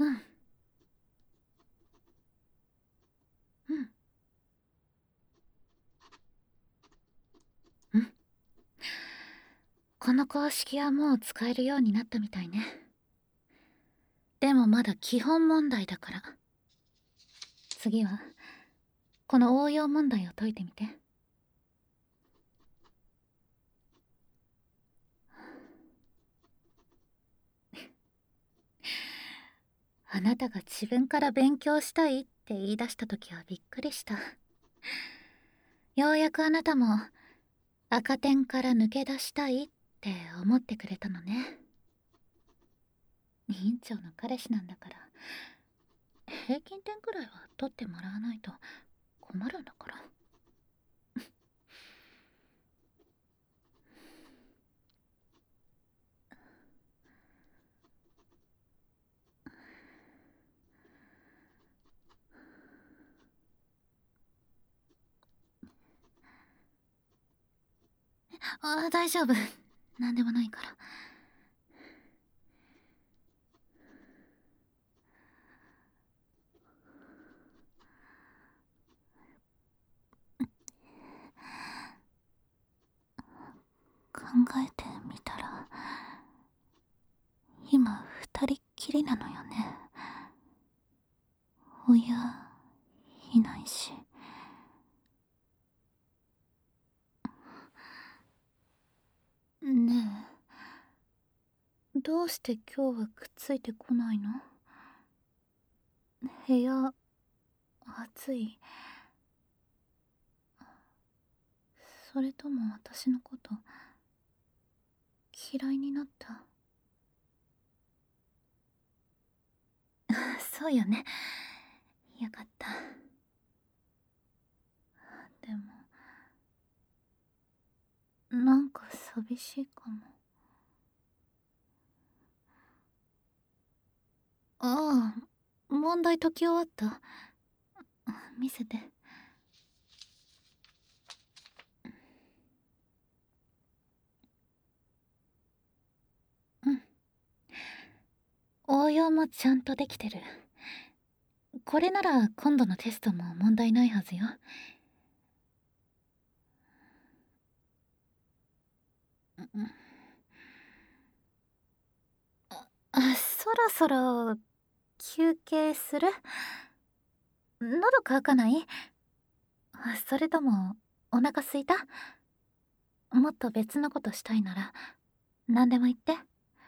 うん。うん。うん。この公式はもう使えるようになったみたいね。でもまだ基本問題だから。次はこの応用問題を解いてみて。あなたが自分から勉強したいって言い出した時はびっくりした。ようやくあなたも赤点から抜け出したいって思ってくれたのね。委員長の彼氏なんだから平均点くらいは取ってもらわないと困るんだから。ああ、大丈夫。なんでもないから。考えてみたら今二人っきりなのよね。親いないし。ねえ、どうして今日はくっついてこないの？部屋暑い？それとも私のこと嫌いになった？そうよね。よかった。でもなんか寂しいかも。ああ、問題解き終わった。見せて。うん。応用もちゃんとできてる。これなら今度のテストも問題ないはずよ。うん。そろそろ休憩する？喉乾かない？それともお腹すいた？もっと別のことしたいなら何でも言って。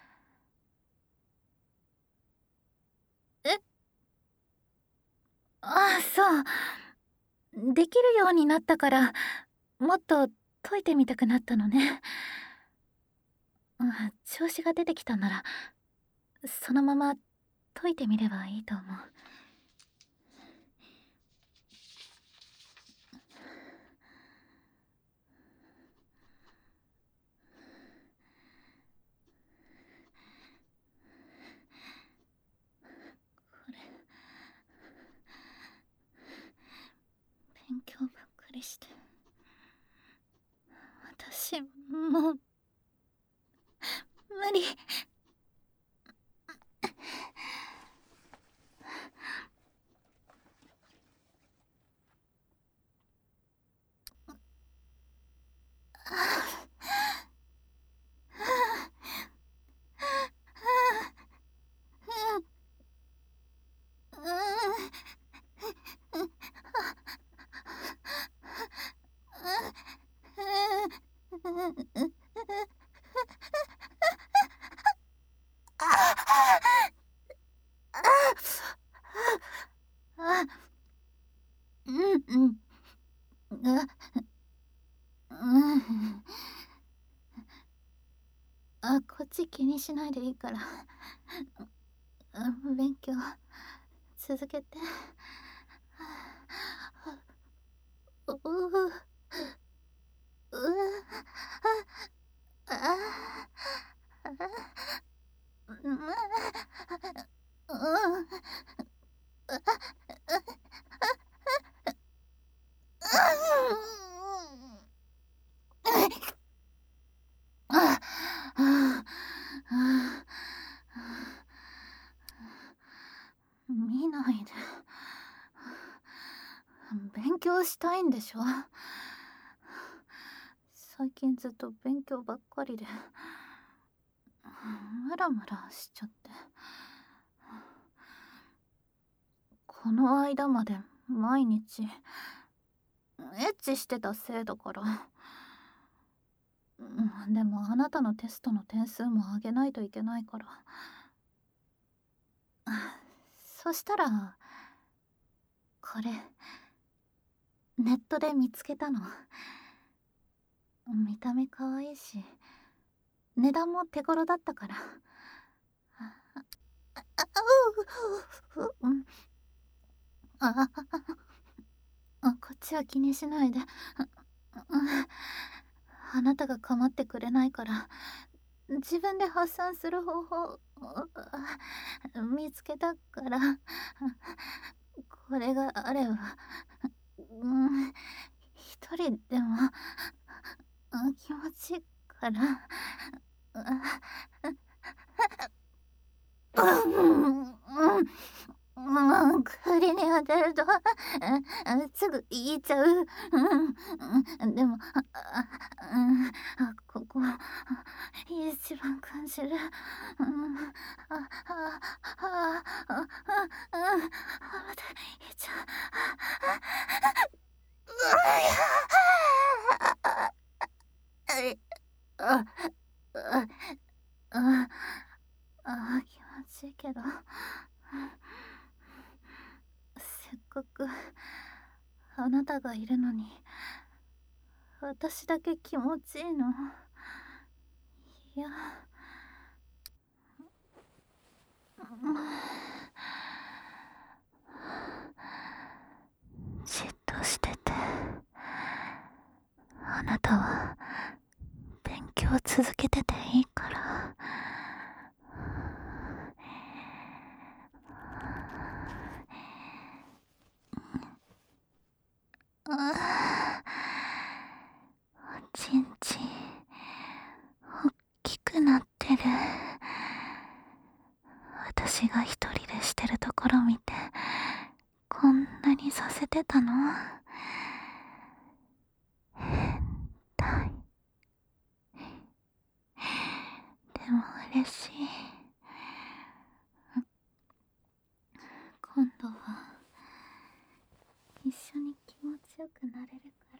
え？そう。できるようになったからもっと解いてみたくなったのね。調子が出てきたならそのまま解いてみればいいと思う。これ勉強ばっかりして私もう無理。うんうん。こっち気にしないでいいから。勉強続けて。うううあ勉強したいんでしょ。最近ずっと勉強ばっかりでムラムラしちゃって、この間まで毎日エッチしてたせいだから。でもあなたのテストの点数も上げないといけないから。そしたらこれネットで見つけたの。見た目可愛いし値段も手頃だったから。こっちは気にしないで。あなたが構ってくれないから自分で発散する方法見つけたから。これがあれば一人でも気持ちいいから。栗に当たるとすぐ言っちゃう。でもここ一番感じる。また言っちゃ気持ちいいけど、せっかくあなたがいるのに私だけ気持ちいいの。いや、じっとしてて。あなたは勉強続けてていいから。おちんちんおっきくなってる。私が一人でしてるところ見てこんなにさせてたの？変態。でも嬉しい。今度は一緒に気持ちよくなれるから。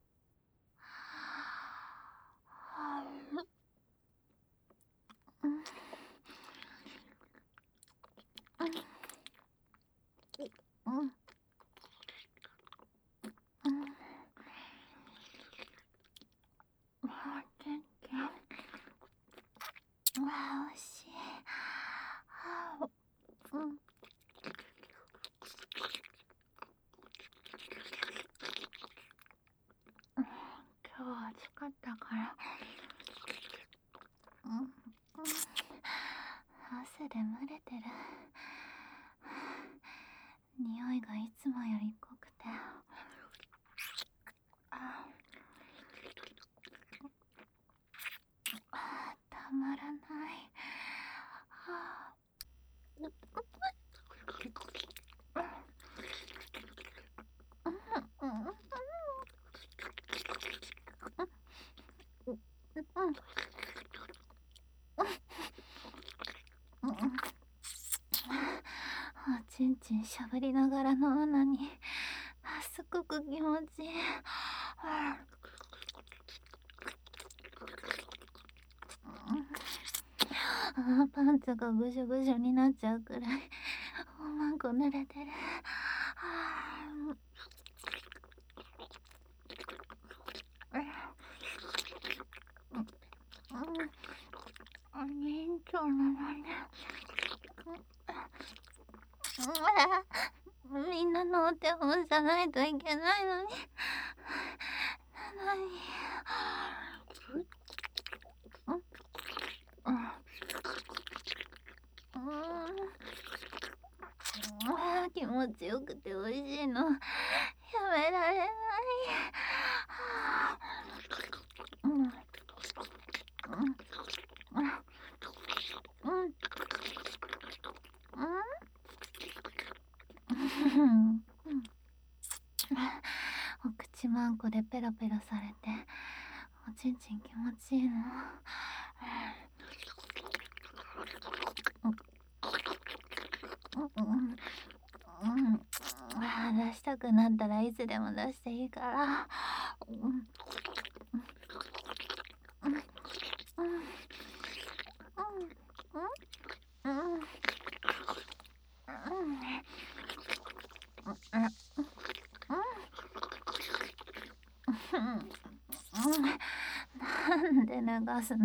おいしい。今日は暑かったから汗で蒸れてる。匂いがいつもより濃くてたまらない。おちんちんしゃぶりながら飲むのにすごく気持ちいい。パンツがぐじゅぐじゅになっちゃうくらいおまんこ濡れてる。人情なのにみんなのお手本じゃないといけないのになのに気持ちよくて美味しいのやめられない。 ワンコでペロペロされておちんちん気持ちいいの。出したくなったらいつでも出していいから。なんで脱がすの？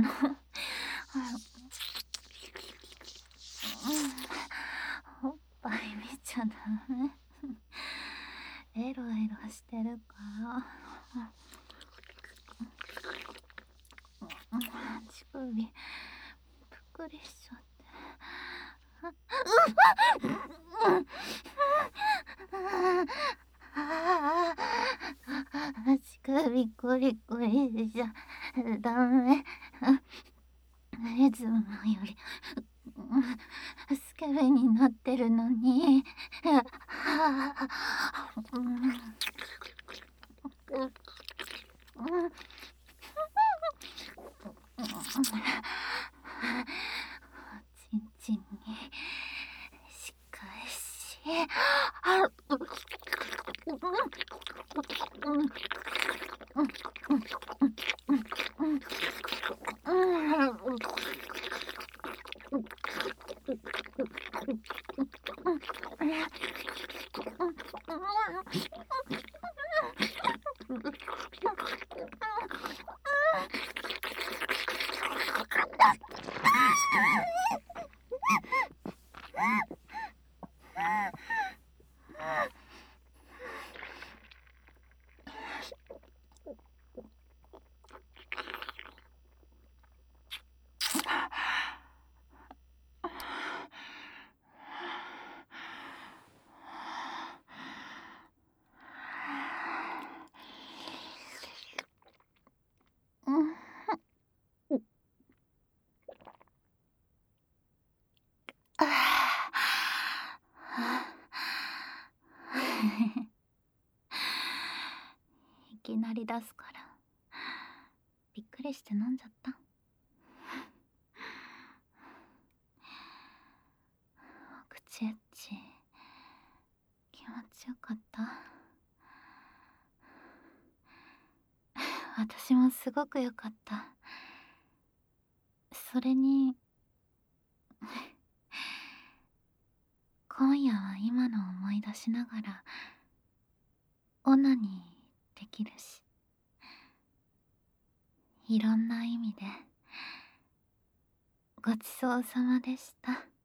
おっぱい見ちゃダメ。エロエロしてるから。乳首ぷっくりしちゃって。乳首コリコリしちゃダメ。いつもよりスケベになってるのに。ちんちんに仕返し。いきなり出すからびっくりして飲んじゃった。お口エッチ気持ちよかった。私もすごくよかった。それに今夜は今の思い出しながらオナニーできるし、いろんな意味でごちそうさまでした。